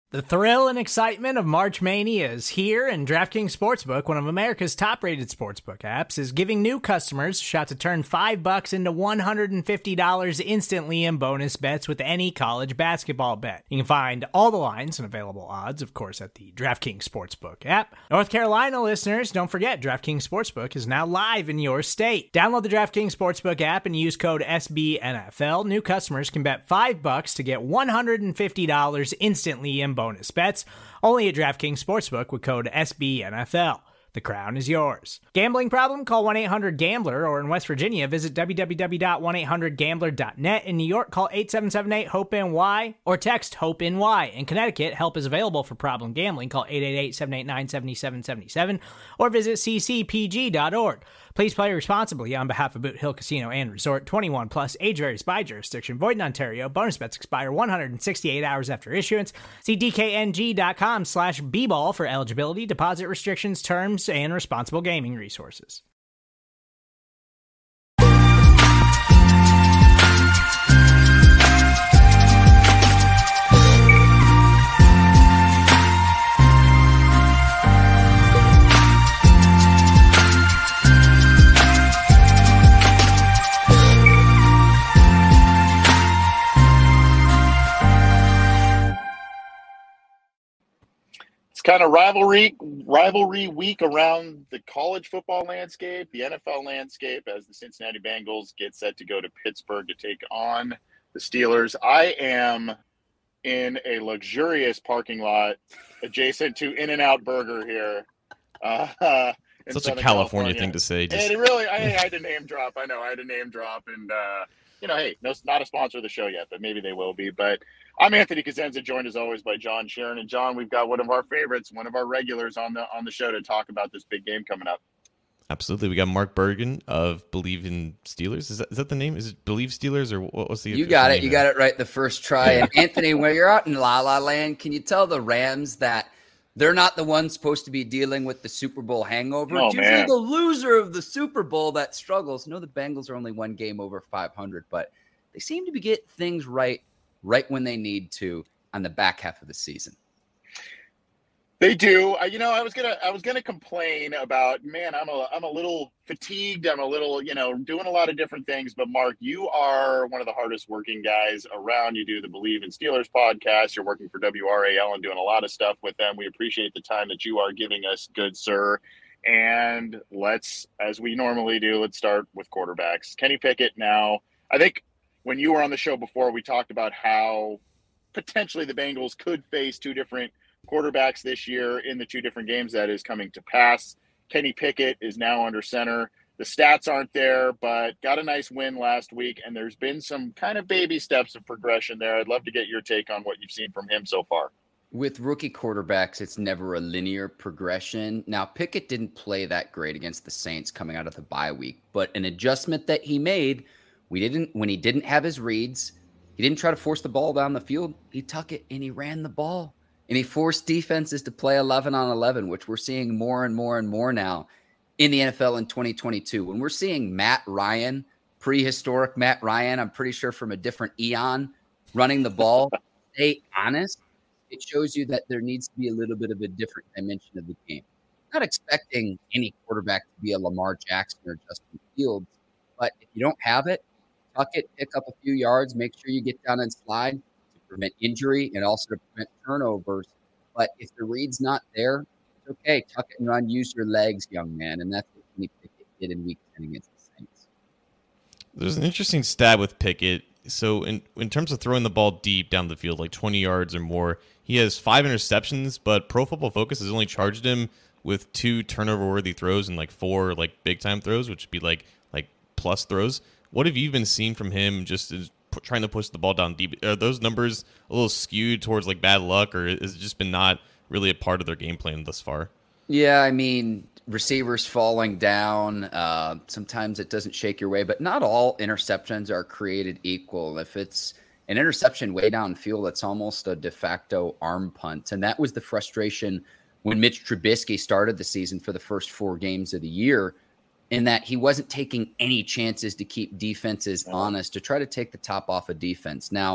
The thrill and excitement of March Mania is here, and DraftKings Sportsbook, one of America's top-rated sportsbook apps, is giving new customers a shot to turn $5 into $150 instantly in bonus bets with any college basketball bet. You can find all the lines and available odds, of course, at the DraftKings Sportsbook app. North Carolina listeners, don't forget, DraftKings Sportsbook is now live in your state. Download the DraftKings Sportsbook app and use code SBNFL. New customers can bet $5 to get $150 instantly in bonus bets, only at DraftKings Sportsbook with code SBNFL. The crown is yours. Gambling problem? Call 1-800-GAMBLER, or in West Virginia, visit www.1800gambler.net. In New York, call 877-8-HOPE-NY or text HOPE-NY. In Connecticut, help is available for problem gambling. Call 888-789-7777 or visit ccpg.org. Please play responsibly on behalf of Boot Hill Casino and Resort. 21 plus, age varies by jurisdiction. Void in Ontario. Bonus bets expire 168 hours after issuance. See dkng.com/bball for eligibility, deposit restrictions, terms, and responsible gaming resources. It's kind of rivalry week around the college football landscape, the NFL landscape, as the Cincinnati Bengals get set to go to Pittsburgh to take on the Steelers. I am in a luxurious parking lot adjacent to In-N-Out Burger here. Such a California thing to say. And I had to name drop. I know I had to name drop, and hey, no, not a sponsor of the show yet, but maybe they will be. But I'm Anthony Cosenza, joined as always by John Sharon. And John, we've got one of our favorites, one of our regulars on the show to talk about this big game coming up. Absolutely. We got Mark Bergen of Believe in Steelers. Is that the name? Is it Believe Steelers, or what was the You got it. name? You got it right the first try. And Anthony, when you're out in La La Land, can you tell the Rams that they're not the ones supposed to be dealing with the Super Bowl hangover? Oh, it's usually man. the loser of the Super Bowl that struggles. No, the Bengals are only one game over 500, but they seem to be getting things right when they need to on the back half of the season. They do. I was gonna complain about, man, I'm a little fatigued. I'm a little, doing a lot of different things. But Mark, you are one of the hardest working guys around. You do the Believe in Steelers podcast. You're working for WRAL and doing a lot of stuff with them. We appreciate the time that you are giving us, good sir. And let's, as we normally do, let's start with quarterbacks. Kenny Pickett now. I think when you were on the show before, we talked about how potentially the Bengals could face two different quarterbacks this year in the two different games that is coming to pass. Kenny Pickett is now under center. The stats aren't there, but got a nice win last week, and there's been some kind of baby steps of progression there. I'd love to get your take on what you've seen from him so far. With rookie quarterbacks, it's never a linear progression. Now, Pickett didn't play that great against the Saints coming out of the bye week, but an adjustment that he made, when he didn't have his reads, he didn't try to force the ball down the field. He tucked it and he ran the ball. And he forced defenses to play 11 on 11, which we're seeing more and more and more now in the NFL in 2022. When we're seeing Matt Ryan, prehistoric Matt Ryan, I'm pretty sure from a different eon, running the ball, stay honest, it shows you that there needs to be a little bit of a different dimension of the game. Not expecting any quarterback to be a Lamar Jackson or Justin Fields, but if you don't have it, tuck it, pick up a few yards, make sure you get down and slide, prevent injury and also to prevent turnovers. But if the read's not there, it's okay. Tuck it and run. Use your legs, young man. And that's what Kenny Pickett did in week 10 against the Saints. There's an interesting stat with Pickett. So in terms of throwing the ball deep down the field, like 20 yards or more, he has 5 interceptions, but Pro Football Focus has only charged him with 2 turnover-worthy throws and like 4 like big-time throws, which would be like plus throws. What have you been seeing from him just as trying to push the ball down deep? Are those numbers a little skewed towards like bad luck, or has it just been not really a part of their game plan thus far? Yeah, I mean, receivers falling down. Sometimes it doesn't shake your way, but not all interceptions are created equal. If it's an interception way downfield, it's almost a de facto arm punt. And that was the frustration when Mitch Trubisky started the season for the first 4 games of the year, in that he wasn't taking any chances to keep defenses honest, to try to take the top off of defense. Now,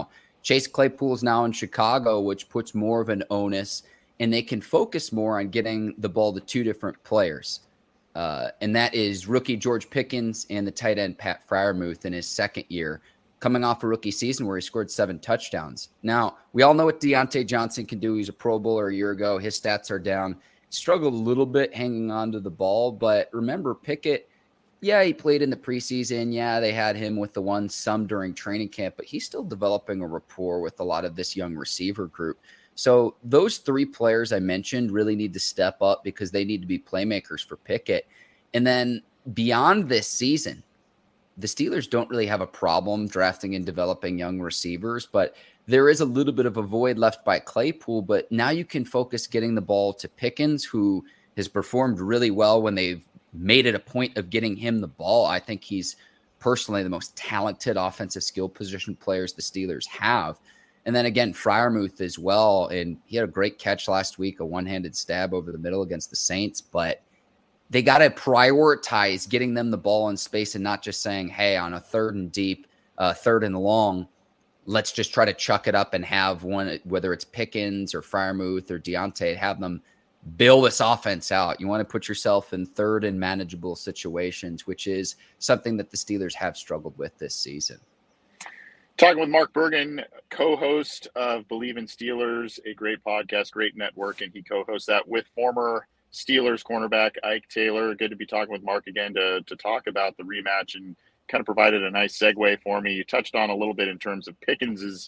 Chase Claypool is now in Chicago, which puts more of an onus, and they can focus more on getting the ball to two different players. And that is rookie George Pickens and the tight end Pat Freiermuth in his second year, coming off a rookie season where he scored 7 touchdowns. Now, we all know what Deontay Johnson can do. He's a Pro Bowler a year ago. His stats are down. He struggled a little bit hanging on to the ball, but remember, Pickett, yeah, he played in the preseason. Yeah, they had him with the one some during training camp, but he's still developing a rapport with a lot of this young receiver group. So those 3 players I mentioned really need to step up because they need to be playmakers for Pickett. And then beyond this season, the Steelers don't really have a problem drafting and developing young receivers, but there is a little bit of a void left by Claypool. But now you can focus getting the ball to Pickens, who has performed really well when they've made it a point of getting him the ball. I think he's personally the most talented offensive skill position players the Steelers have. And then again, Freiermuth as well. And he had a great catch last week, a one-handed stab over the middle against the Saints. But they got to prioritize getting them the ball in space and not just saying, hey, on a 3rd and deep, 3rd and long, let's just try to chuck it up and have one, whether it's Pickens or Freiermuth or Deontay, have them bail this offense out. You want to put yourself in 3rd and manageable situations, which is something that the Steelers have struggled with this season. Talking with Mark Bergen, co-host of Believe in Steelers, a great podcast, great network, and he co-hosts that with former Steelers cornerback Ike Taylor. Good to be talking with Mark again to talk about the rematch, and kind of provided a nice segue for me. You touched on a little bit in terms of Pickens's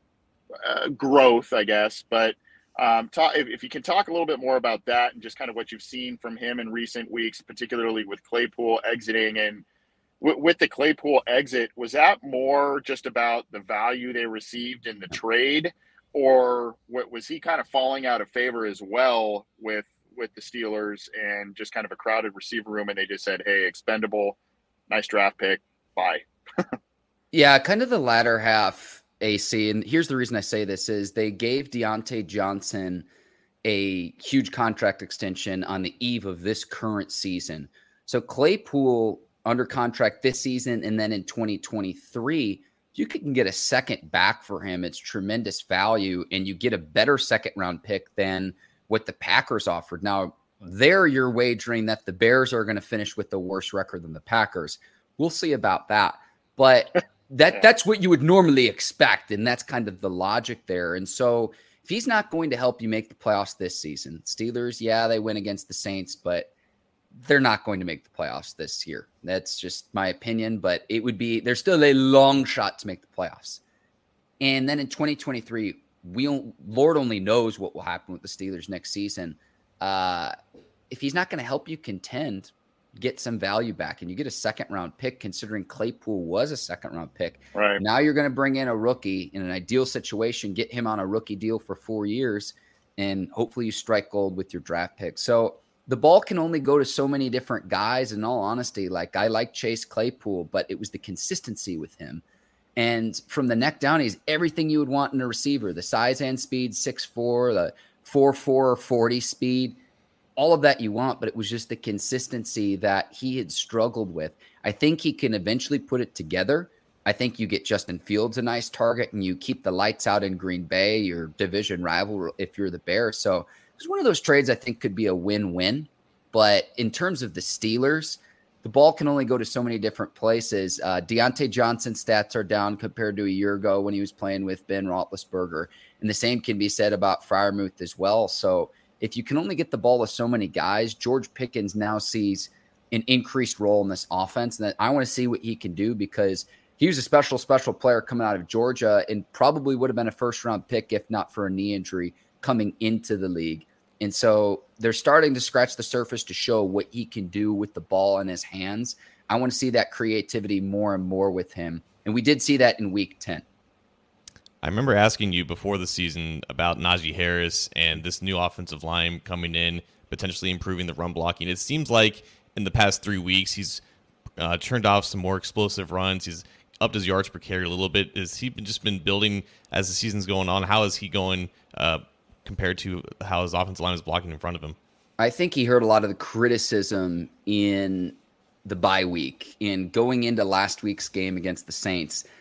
growth, I guess, but if you can talk a little bit more about that and just kind of what you've seen from him in recent weeks, particularly with Claypool exiting. And with the Claypool exit, was that more just about the value they received in the trade, or was he kind of falling out of favor as well with the Steelers and just kind of a crowded receiver room, and they just said, hey, expendable, nice draft pick, bye? Yeah, kind of the latter half, AC. And here's the reason I say this is they gave Deontay Johnson a huge contract extension on the eve of this current season. So Claypool under contract this season, and then in 2023, you can get a second back for him. It's tremendous value, and you get a better second round pick than what the Packers offered. Now, there you're wagering that the Bears are going to finish with the worse record than the Packers. We'll see about that. But that's what you would normally expect, and that's kind of the logic there. And so if he's not going to help you make the playoffs this season, Steelers, yeah, they win against the Saints, but they're not going to make the playoffs this year. That's just my opinion, but there's still a long shot to make the playoffs. And then in 2023, Lord only knows what will happen with the Steelers next season. If he's not going to help you contend, get some value back, and you get a second round pick, considering Claypool was a second round pick. Right. Now you're going to bring in a rookie in an ideal situation, get him on a rookie deal for 4 years, and hopefully you strike gold with your draft pick. So the ball can only go to so many different guys. In all honesty, like I like Chase Claypool, but it was the consistency with him. And from the neck down, he's everything you would want in a receiver. The size and speed, 6'4", the 4.4 40 speed, all of that you want, but it was just the consistency that he had struggled with. I think he can eventually put it together. I think you get Justin Fields a nice target, and you keep the lights out in Green Bay, your division rival, if you're the Bears. So it's one of those trades I think could be a win-win. But in terms of the Steelers, the ball can only go to so many different places. Deontay Johnson's stats are down compared to a year ago when he was playing with Ben Roethlisberger. And the same can be said about Freiermuth as well. So if you can only get the ball to so many guys, George Pickens now sees an increased role in this offense. And I want to see what he can do, because he was a special player coming out of Georgia and probably would have been a first-round pick if not for a knee injury coming into the league. And so they're starting to scratch the surface to show what he can do with the ball in his hands. I want to see that creativity more and more with him. And we did see that in week 10. I remember asking you before the season about Najee Harris and this new offensive line coming in, potentially improving the run blocking. It seems like in the past 3 weeks, he's turned off some more explosive runs. He's upped his yards per carry a little bit. Has he just been building as the season's going on? How is he going compared to how his offensive line is blocking in front of him? I think he heard a lot of the criticism in the bye week and going into last week's game against the Saints.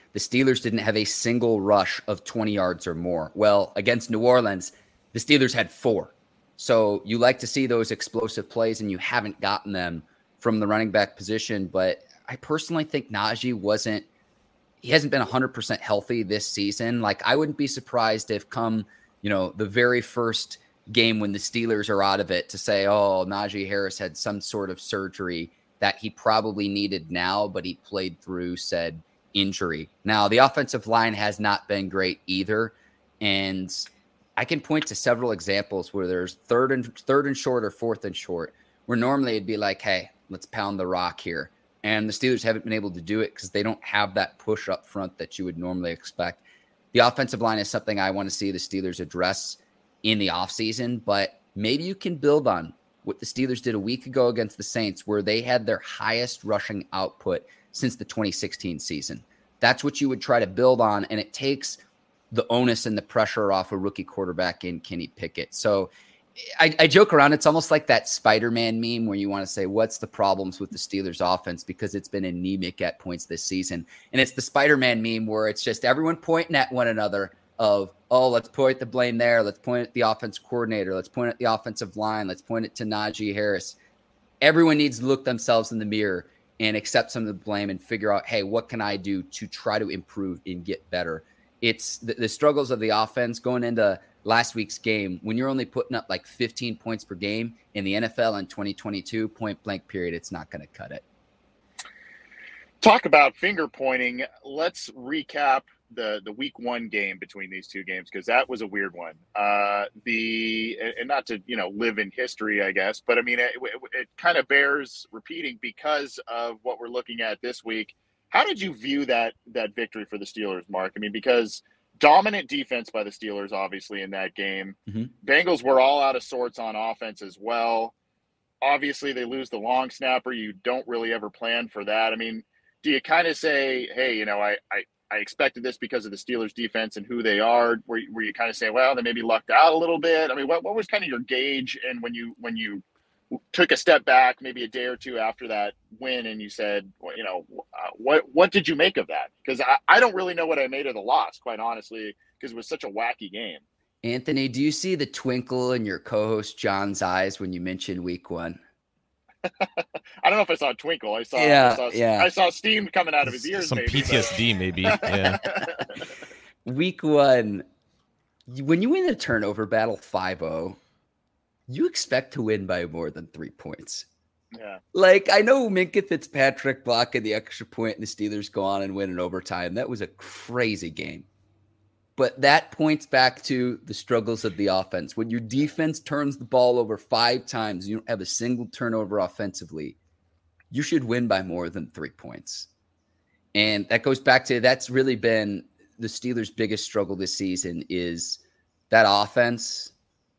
the Steelers didn't have a single rush of 20 yards or more. Well, against New Orleans, the Steelers had 4. So you like to see those explosive plays, and you haven't gotten them from the running back position. But I personally think Najee he hasn't been 100% healthy this season. Like, I wouldn't be surprised if come, the very first game when the Steelers are out of it to say, oh, Najee Harris had some sort of surgery that he probably needed now, but he played through said injury. Now, the offensive line has not been great either. And I can point to several examples where there's third and short or fourth and short, where normally it'd be like, hey, let's pound the rock here. And the Steelers haven't been able to do it because they don't have that push up front that you would normally expect. The offensive line is something I want to see the Steelers address in the offseason, but maybe you can build on what the Steelers did a week ago against the Saints, where they had their highest rushing output since the 2016 season. That's what you would try to build on, and it takes the onus and the pressure off a rookie quarterback in Kenny Pickett. So I joke around. It's almost like that Spider-Man meme where you want to say, what's the problems with the Steelers offense? Because it's been anemic at points this season. And it's the Spider-Man meme where it's just everyone pointing at one another of, oh, let's point the blame there. Let's point at the offense coordinator. Let's point at the offensive line. Let's point it to Najee Harris. Everyone needs to look themselves in the mirror and accept some of the blame and figure out, hey, what can I do to try to improve and get better? It's the struggles of the offense going into last week's game. When you're only putting up like 15 points per game in the NFL in 2022, point blank period, it's not going to cut it. Talk about finger pointing. Let's recap the week 1 game between these two games, because that was a weird one. And not to live in history, I guess, but I mean it kind of bears repeating because of what we're looking at this week. How did you view that victory for the Steelers, Mark? I mean, because dominant defense by the Steelers, obviously, in that game. Mm-hmm. Bengals were all out of sorts on offense as well. Obviously, they lose the long snapper. You don't really ever plan for that. I mean, do you kind of say, hey, I expected this because of the Steelers defense and who they are? Where you kind of say, well, they maybe lucked out a little bit? I mean, what was kind of your gauge? And when you took a step back, maybe a day or two after that win, and you said, well, what did you make of that? Because I don't really know what I made of the loss, quite honestly, because it was such a wacky game. Anthony, do you see the twinkle in your co-host John's eyes when you mentioned week 1? I don't know if I saw a twinkle. I saw steam coming out of his ears. Some maybe, PTSD, maybe. Yeah. Week 1, when you win the turnover battle 5-0, you expect to win by more than 3 points. Yeah. Like, I know Minkah Fitzpatrick blocking the extra point and the Steelers go on and win in overtime. That was a crazy game. But that points back to the struggles of the offense. When your defense turns the ball over 5 times, you don't have a single turnover offensively, you should win by more than 3 points. And that goes back to, that's really been the Steelers' biggest struggle this season, is that offense.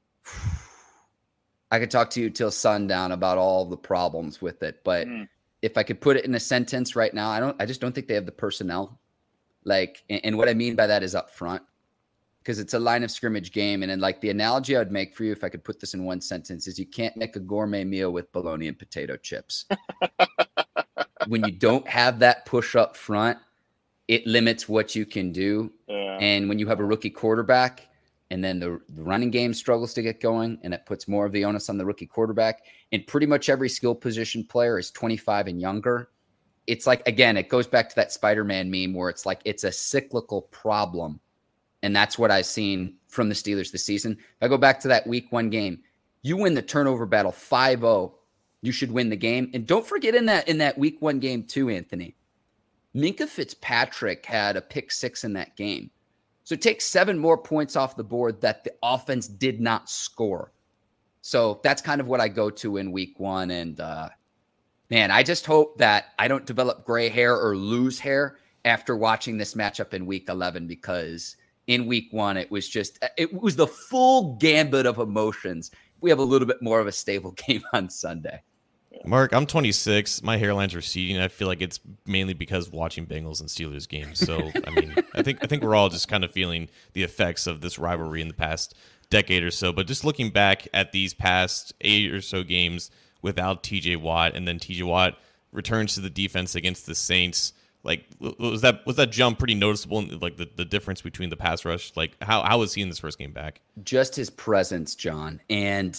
I could talk to you till sundown about all the problems with it, but if I could put it in a sentence right now, I just don't think they have the personnel. Like, and what I mean by that is up front, because it's a line of scrimmage game. And then, like, the analogy I would make for you, if I could put this in one sentence, is you can't make a gourmet meal with bologna and potato chips. When you don't have that push up front, it limits what you can do. Yeah. And when you have a rookie quarterback, and then the running game struggles to get going, and it puts more of the onus on the rookie quarterback. And pretty much every skill position player is 25 and younger. It's like, again, it goes back to that Spider-Man meme where it's like it's a cyclical problem. And that's what I've seen from the Steelers this season. If I go back to that week 1 game, you win the turnover battle 5-0, you should win the game. And don't forget in that week 1 game too, Anthony, Minkah Fitzpatrick had a pick 6 in that game. So take 7 more points off the board that the offense did not score. So that's kind of what I go to in week 1. And man, I just hope that I don't develop gray hair or lose hair after watching this matchup in week 11, because in week 1, it was the full gambit of emotions. We have a little bit more of a stable game on Sunday. Mark, I'm 26. My hairline's receding. I feel like it's mainly because of watching Bengals and Steelers games. So, I mean, I think we're all just kind of feeling the effects of this rivalry in the past decade or so. But just looking back at these past 8 or so games without TJ Watt, and then TJ Watt returns to the defense against the Saints, Like, was that jump pretty noticeable? Like the difference between the pass rush? Like, how was he in this first game back? Just his presence, John. And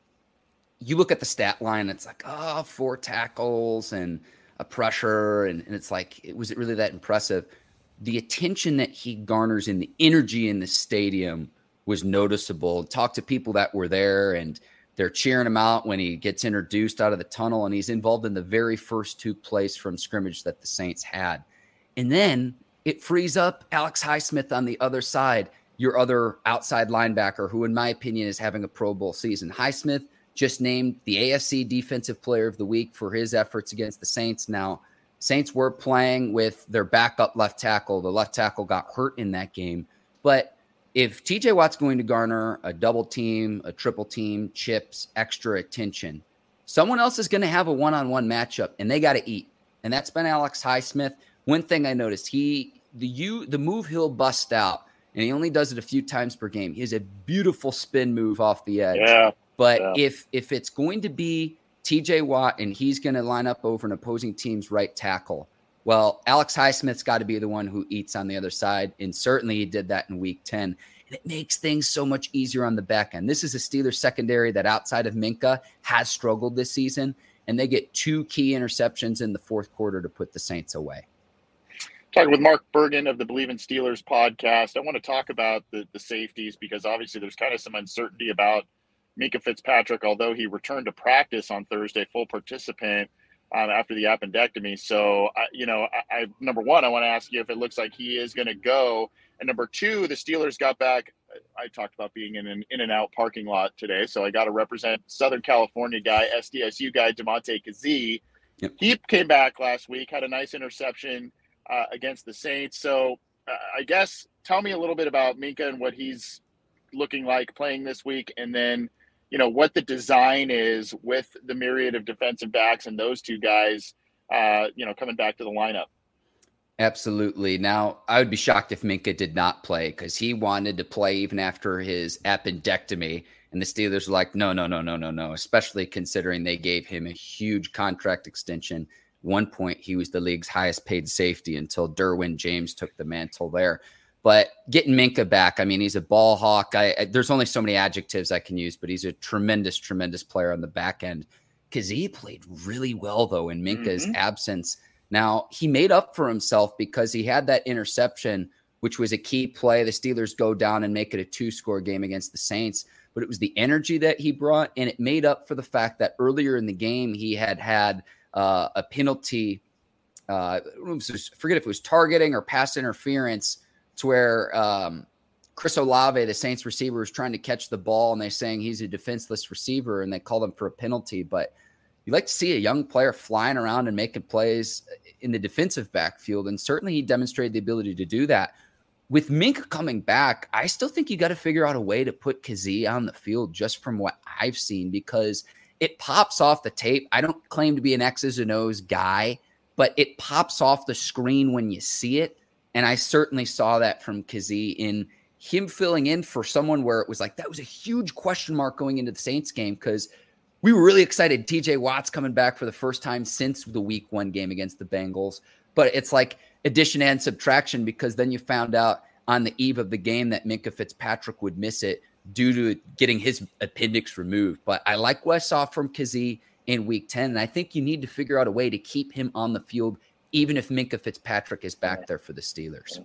you look at the stat line, it's like, 4 tackles and a pressure. And it's like, was it really that impressive? The attention that he garners and the energy in the stadium was noticeable. Talk to people that were there, and they're cheering him out when he gets introduced out of the tunnel, and he's involved in the very first 2 plays from scrimmage that the Saints had. And then it frees up Alex Highsmith on the other side, your other outside linebacker, who in my opinion is having a Pro Bowl season. Highsmith just named the AFC Defensive Player of the Week for his efforts against the Saints. Now, Saints were playing with their backup left tackle. The left tackle got hurt in that game. But if TJ Watt's going to garner a double team, a triple team, chips, extra attention, someone else is going to have a one-on-one matchup, and they got to eat. And that's been Alex Highsmith. One thing I noticed, the move he'll bust out, and he only does it a few times per game. He has a beautiful spin move off the edge. Yeah. But if it's going to be TJ Watt and he's going to line up over an opposing team's right tackle, well, Alex Highsmith's got to be the one who eats on the other side, and certainly he did that in Week 10. And it makes things so much easier on the back end. This is a Steelers secondary that outside of Minkah has struggled this season, and they get 2 key interceptions in the fourth quarter to put the Saints away. Talking with Mark Bergen of the Believe in Steelers podcast, I want to talk about the safeties, because obviously there's kind of some uncertainty about Minkah Fitzpatrick, although he returned to practice on Thursday, full participant after the appendectomy. So, I number one, I want to ask you if it looks like he is going to go. And number two, the Steelers got back. I talked about being in an in-and-out parking lot today, so I got to represent Southern California guy, SDSU guy, Damontae Kazee. Yep. He came back last week, had a nice interception against the Saints. So I guess tell me a little bit about Minkah and what he's looking like playing this week, and then what the design is with the myriad of defensive backs and those 2 guys, coming back to the lineup. Absolutely. Now, I would be shocked if Minkah did not play, because he wanted to play even after his appendectomy. And the Steelers were like, no, especially considering they gave him a huge contract extension. At one point, he was the league's highest paid safety until Derwin James took the mantle there. But getting Minkah back, I mean, he's a ball hawk. There's only so many adjectives I can use, but he's a tremendous, tremendous player on the back end. Kazee played really well, though, in Minkah's absence. Now, he made up for himself because he had that interception, which was a key play. The Steelers go down and make it a 2-score game against the Saints. But it was the energy that he brought, and it made up for the fact that earlier in the game he had a penalty. I forget if it was targeting or pass interference, to where Chris Olave, the Saints receiver, was trying to catch the ball, and they're saying he's a defenseless receiver, and they called him for a penalty. But you like to see a young player flying around and making plays in the defensive backfield, and certainly he demonstrated the ability to do that. With Minkah coming back, I still think you got to figure out a way to put Kazee on the field, just from what I've seen, because it pops off the tape. I don't claim to be an X's and O's guy, but it pops off the screen when you see it. And I certainly saw that from Kazee in him filling in for someone where it was like, that was a huge question mark going into the Saints game, because we were really excited. TJ Watt's coming back for the first time since the Week 1 game against the Bengals. But it's like addition and subtraction, because then you found out on the eve of the game that Minkah Fitzpatrick would miss it due to getting his appendix removed. But I like what I saw from Kazee in Week 10, and I think you need to figure out a way to keep him on the field, even if Minkah Fitzpatrick is back there for the Steelers.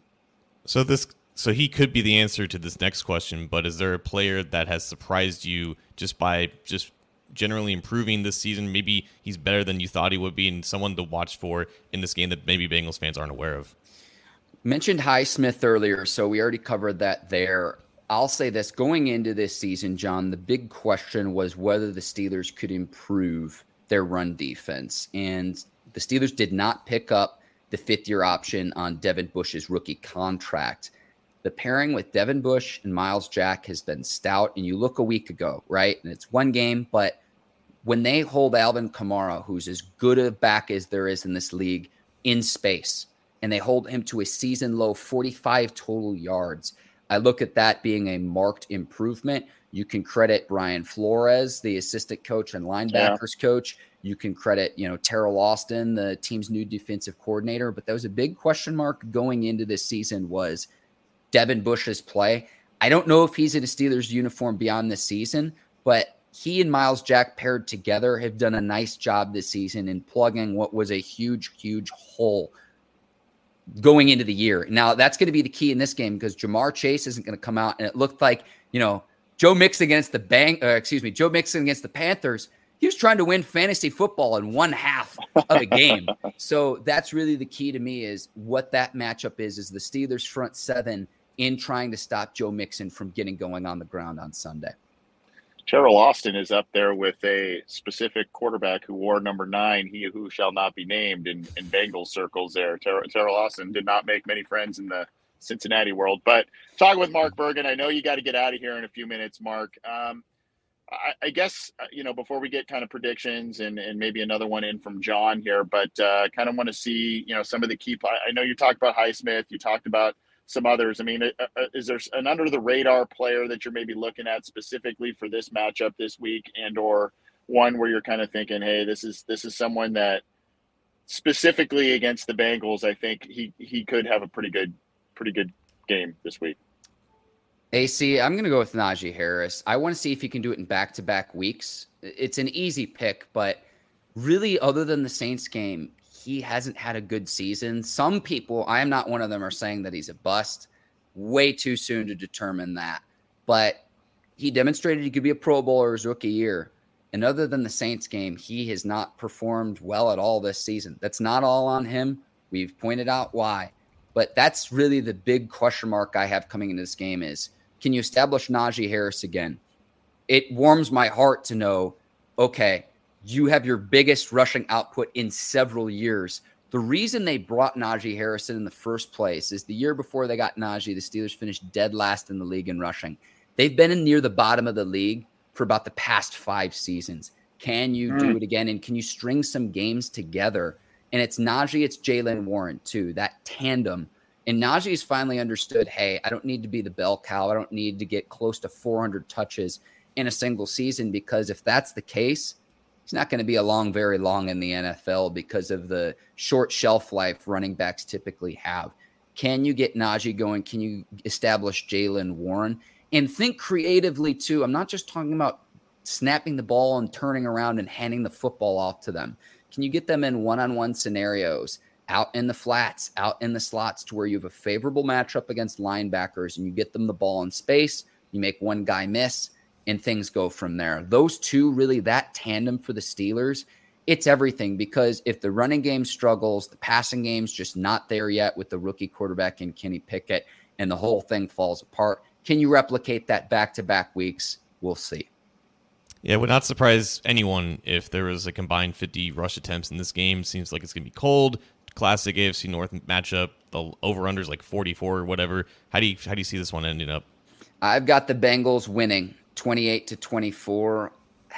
So he could be the answer to this next question, but is there a player that has surprised you just by generally improving this season? Maybe he's better than you thought he would be, and someone to watch for in this game that maybe Bengals fans aren't aware of? Mentioned Highsmith earlier, so we already covered that there. I'll say this, going into this season, John, the big question was whether the Steelers could improve their run defense. And the Steelers did not pick up the 5th-year option on Devin Bush's rookie contract. The pairing with Devin Bush and Myles Jack has been stout. And you look a week ago, right? And it's one game, but when they hold Alvin Kamara, who's as good a back as there is in this league, in space, and they hold him to a season low 45 total yards, I look at that being a marked improvement. You can credit Brian Flores, the assistant coach and linebackers coach. You can credit, Terrell Austin, the team's new defensive coordinator. But that was a big question mark going into this season was Devin Bush's play. I don't know if he's in a Steelers uniform beyond this season, but he and Miles Jack paired together have done a nice job this season in plugging what was a huge, huge hole going into the year. Now, that's going to be the key in this game because Ja'Marr Chase isn't going to come out. And it looked like, Joe Mixon against the Panthers, he was trying to win fantasy football in one half of a game. So that's really the key to me is what that matchup is the Steelers front seven in trying to stop Joe Mixon from getting going on the ground on Sunday. Terrell Austin is up there with a specific quarterback who wore number 9, he who shall not be named in Bengals circles there. Terrell Austin did not make many friends in the Cincinnati world. But talking with Mark Bergen, I know you got to get out of here in a few minutes, Mark. I guess, before we get kind of predictions and maybe another one in from John here, but kind of want to see, some of the key. I know you talked about Highsmith, you talked about some others. I mean, is there an under the radar player that you're maybe looking at specifically for this matchup this week, and or one where you're kind of thinking, hey, this is someone that specifically against the Bengals, I think he could have a pretty good game this week? AC, I'm going to go with Najee Harris. I want to see if he can do it in back-to-back weeks. It's an easy pick, but really, other than the Saints game, he hasn't had a good season. Some people, I am not one of them, are saying that he's a bust. Way too soon to determine that. But he demonstrated he could be a Pro Bowler his rookie year. And other than the Saints game, he has not performed well at all this season. That's not all on him. We've pointed out why. But that's really the big question mark I have coming into this game is, can you establish Najee Harris again? It warms my heart to know, okay, you have your biggest rushing output in several years. The reason they brought Najee Harris in the first place is the year before they got Najee, the Steelers finished dead last in the league in rushing. They've been in near the bottom of the league for about the past 5 seasons. Can you do it again? And can you string some games together? And it's Najee, it's Jaylen Warren too, that tandem. And Najee's finally understood, hey, I don't need to be the bell cow. I don't need to get close to 400 touches in a single season, because if that's the case, he's not going to be very long in the NFL because of the short shelf life running backs typically have. Can you get Najee going? Can you establish Jaylen Warren? And think creatively too. I'm not just talking about snapping the ball and turning around and handing the football off to them. Can you get them in one-on-one scenarios, out in the flats, out in the slots, to where you have a favorable matchup against linebackers and you get them the ball in space, you make one guy miss, and things go from there. Those two, really, that tandem for the Steelers, it's everything, because if the running game struggles, the passing game's just not there yet with the rookie quarterback in Kenny Pickett, and the whole thing falls apart. Can you replicate that back-to-back weeks? We'll see. Yeah, it would not surprise anyone if there was a combined 50 rush attempts in this game. Seems like it's going to be cold. Classic AFC North matchup. The over-under is like 44 or whatever. How do you see this one ending up? I've got the Bengals winning 28-24.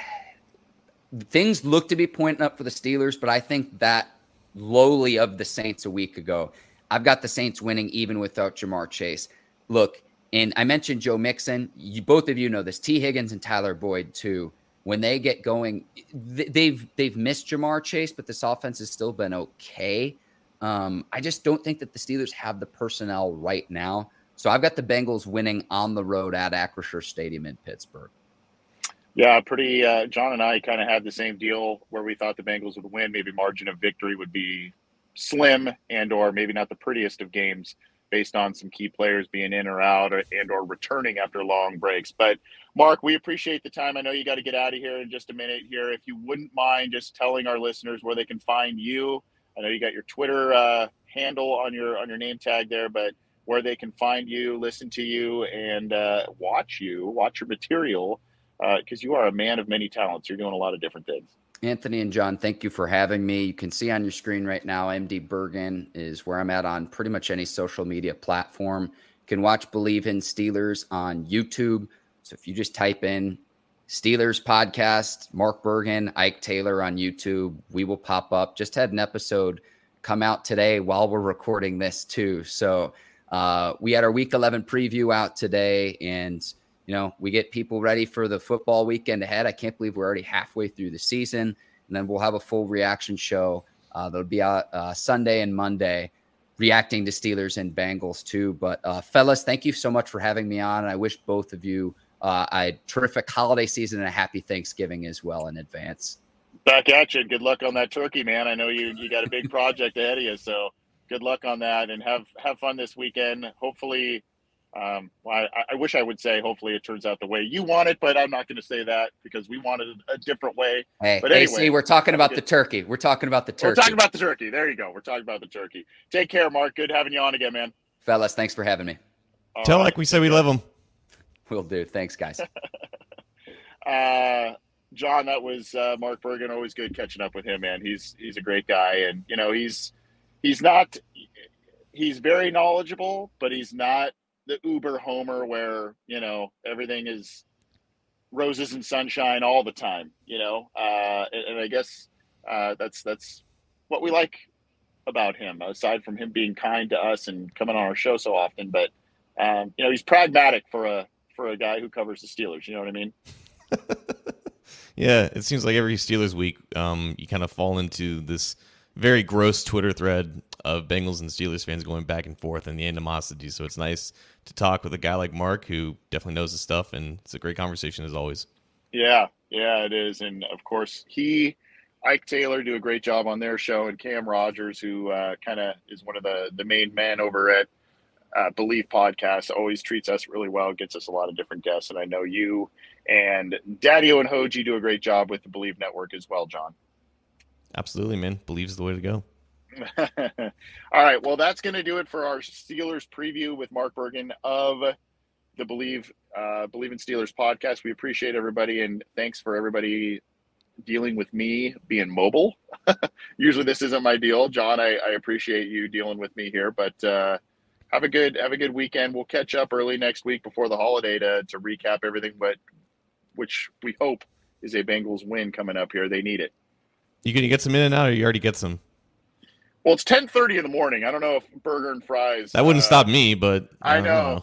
Things look to be pointing up for the Steelers, but I think that lowly of the Saints a week ago. I've got the Saints winning even without Ja'Marr Chase. Look, and I mentioned Joe Mixon. Both of you know this. T. Higgins and Tyler Boyd too. When they get going, they've missed Ja'Marr Chase, but this offense has still been okay. I just don't think that the Steelers have the personnel right now. So I've got the Bengals winning on the road at Acrisure Stadium in Pittsburgh. Yeah, pretty. John and I kind of had the same deal where we thought the Bengals would win. Maybe margin of victory would be slim, and or maybe not the prettiest of games based on some key players being in or out, and or returning after long breaks. But Mark, we appreciate the time. I know you got to get out of here in just a minute here. If you wouldn't mind just telling our listeners where they can find you. I know you got your Twitter handle on your name tag there, but where they can find you, listen to you, and watch your material, because you are a man of many talents. You're doing a lot of different things. Anthony and John, thank you for having me. You can see on your screen right now, MD Bergen is where I'm at on pretty much any social media platform. You can watch Believe in Steelers on YouTube. So if you just type in Steelers podcast, Mark Bergen, Ike Taylor on YouTube, we will pop up. Just had an episode come out today while we're recording this too. So we had our Week 11 preview out today, and we get people ready for the football weekend ahead. I can't believe we're already halfway through the season. And then we'll have a full reaction show that'll be out Sunday and Monday, reacting to Steelers and Bengals too. But fellas, thank you so much for having me on. And I wish both of you a terrific holiday season and a happy Thanksgiving as well in advance. Back at you. Good luck on that turkey, man. I know you got a big project ahead of you, so good luck on that, and have fun this weekend. Hopefully, I wish I would say hopefully it turns out the way you want it, but I'm not going to say that because we wanted a different way. But anyway, see, we're talking about the turkey. We're talking about the turkey. We're talking about the turkey. There you go. We're talking about the turkey. Take care, Mark. Good having you on again, man. Fellas, thanks for having me. Tell like we said we love them. Will do. Thanks, guys. John, that was Mark Bergen. Always good catching up with him, man. He's a great guy, and he's very knowledgeable, but he's not the uber homer where everything is roses and sunshine all the time. And I guess that's what we like about him, aside from him being kind to us and coming on our show so often. But he's pragmatic for a guy who covers the Steelers. You know what I mean? Yeah, it seems like every Steelers week, you kind of fall into this very gross Twitter thread of Bengals and Steelers fans going back and forth and the animosity. So it's nice to talk with a guy like Mark who definitely knows his stuff, and it's a great conversation as always. Yeah, it is. And of course, Ike Taylor do a great job on their show, and Cam Rogers, who kind of is one of the main men over at Believe Podcast, always treats us really well, gets us a lot of different guests. And I know you and Daddy-O and Hoji do a great job with the Believe Network as well, John. Absolutely, man. Believe's the way to go. All right. Well, that's going to do it for our Steelers preview with Mark Bergen of the Believe in Steelers podcast. We appreciate everybody, and thanks for everybody dealing with me being mobile. Usually this isn't my deal. John, I appreciate you dealing with me here, but have a good weekend. We'll catch up early next week before the holiday to recap everything, which we hope is a Bengals win coming up here. They need it. You going to get some in and out, or you already get some? Well, it's 10:30 in the morning. I don't know if burger and fries. That wouldn't stop me, but I know.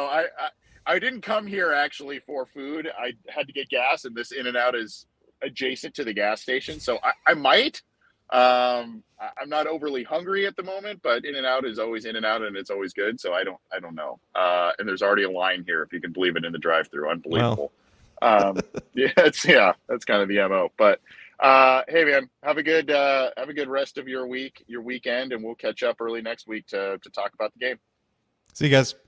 I didn't come here actually for food. I had to get gas, and this In-N-Out is adjacent to the gas station, so I might. I'm not overly hungry at the moment, but In-N-Out is always In-N-Out, and it's always good. So I don't know. And there's already a line here, if you can believe it, in the drive-thru. Unbelievable. Well. That's kind of the MO. But hey, man, have a good rest of your weekend, and we'll catch up early next week to talk about the game. See you guys.